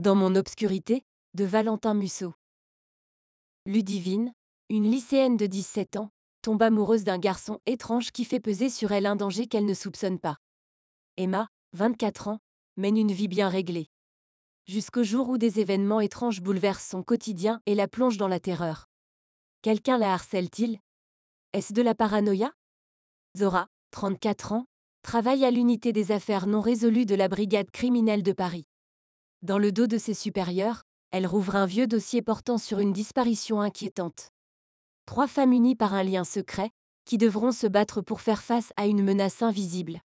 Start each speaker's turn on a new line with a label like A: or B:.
A: Dans mon obscurité, de Valentin Musso. Ludivine, une lycéenne de 17 ans, tombe amoureuse d'un garçon étrange qui fait peser sur elle un danger qu'elle ne soupçonne pas. Emma, 24 ans, mène une vie bien réglée. Jusqu'au jour où des événements étranges bouleversent son quotidien et la plongent dans la terreur. Quelqu'un la harcèle-t-il? Est-ce de la paranoïa? Zora, 34 ans, travaille à l'unité des affaires non résolues de la brigade criminelle de Paris. Dans le dos de ses supérieurs, elle rouvre un vieux dossier portant sur une disparition inquiétante. 3 femmes unies par un lien secret, qui devront se battre pour faire face à une menace invisible.